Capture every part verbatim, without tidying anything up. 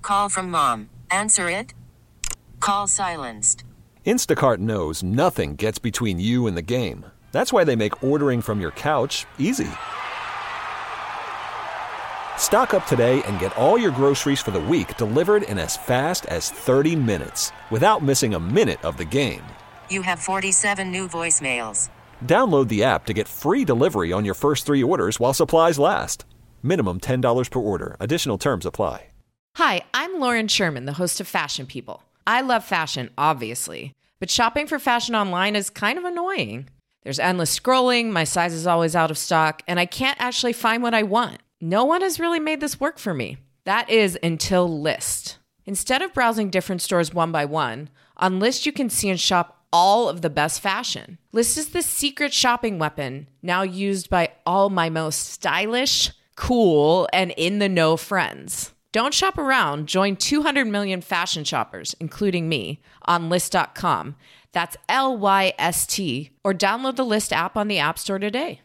call from mom. Answer it. Call silenced. Instacart knows nothing gets between you and the game. That's why they make ordering from your couch easy. Stock up today and get all your groceries for the week delivered in as fast as thirty minutes without missing a minute of the game. You have forty-seven new voicemails. Download the app to get free delivery on your first three orders while supplies last. Minimum ten dollars per order. Additional terms apply. Hi, I'm Lauren Sherman, the host of Fashion People. I love fashion, obviously, but shopping for fashion online is kind of annoying. There's endless scrolling, my size is always out of stock, and I can't actually find what I want. No one has really made this work for me. That is until Lyst. Instead of browsing different stores one by one, on Lyst you can see and shop all of the best fashion. Lyst is the secret shopping weapon now used by all my most stylish, cool, and in-the-know friends. Don't shop around. Join two hundred million fashion shoppers, including me, on Lyst dot com. That's L Y S T. Or download the Lyst app on the App Store today.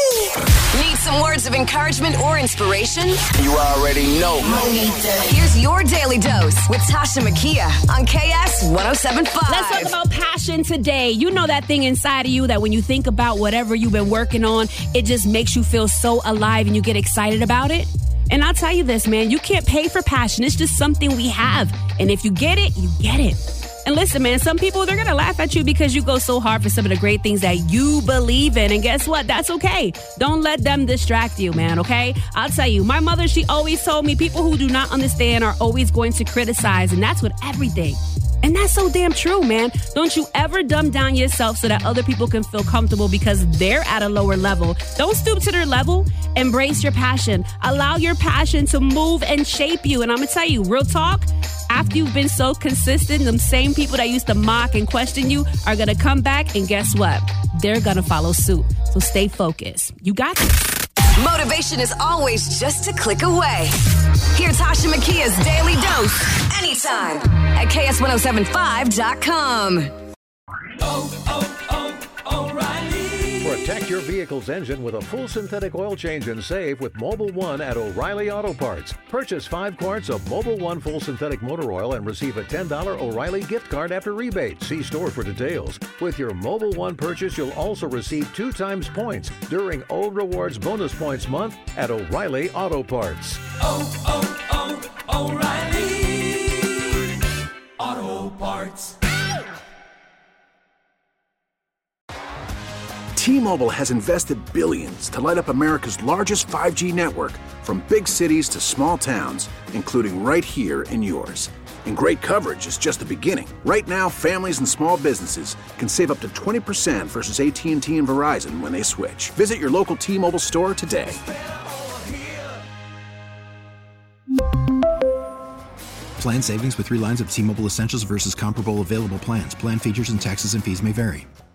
Need some words of encouragement or inspiration? You already know. Here's your daily dose with Tasha Makia on K S one oh seven point five. Let's talk about passion today. You know that thing inside of you that when you think about whatever you've been working on, it just makes you feel so alive and you get excited about it? And I'll tell you this, man, you can't pay for passion. It's just something we have. And if you get it, you get it. And listen, man, some people, they're going to laugh at you because you go so hard for some of the great things that you believe in. And guess what? That's okay. Don't let them distract you, man, okay? I'll tell you, my mother, she always told me people who do not understand are always going to criticize. And that's with everything. And that's so damn true, man. Don't you ever dumb down yourself so that other people can feel comfortable because they're at a lower level. Don't stoop to their level. Embrace your passion. Allow your passion to move and shape you. And I'm going to tell you, real talk, after you've been so consistent, them same people that used to mock and question you are going to come back. And guess what? They're going to follow suit. So stay focused. You got this. Motivation is always just a click away. Here's Tasha Makia's Daily Dose anytime at K S one oh seven five dot com. Oh, oh, oh, O'Reilly. Protect your vehicle's engine with a full synthetic oil change and save with Mobil one at O'Reilly Auto Parts. Purchase five quarts of Mobil one full synthetic motor oil and receive a ten dollars O'Reilly gift card after rebate. See store for details. With your Mobil one purchase, you'll also receive two times points during O Rewards Bonus Points Month at O'Reilly Auto Parts. Oh, oh, oh, O'Reilly Auto Parts. T-Mobile has invested billions to light up America's largest five G network, from big cities to small towns, including right here in yours. And great coverage is just the beginning. Right now, families and small businesses can save up to twenty percent versus A T and T and Verizon when they switch. Visit your local T-Mobile store today. Plan savings with three lines of T-Mobile Essentials versus comparable available plans. Plan features and taxes and fees may vary.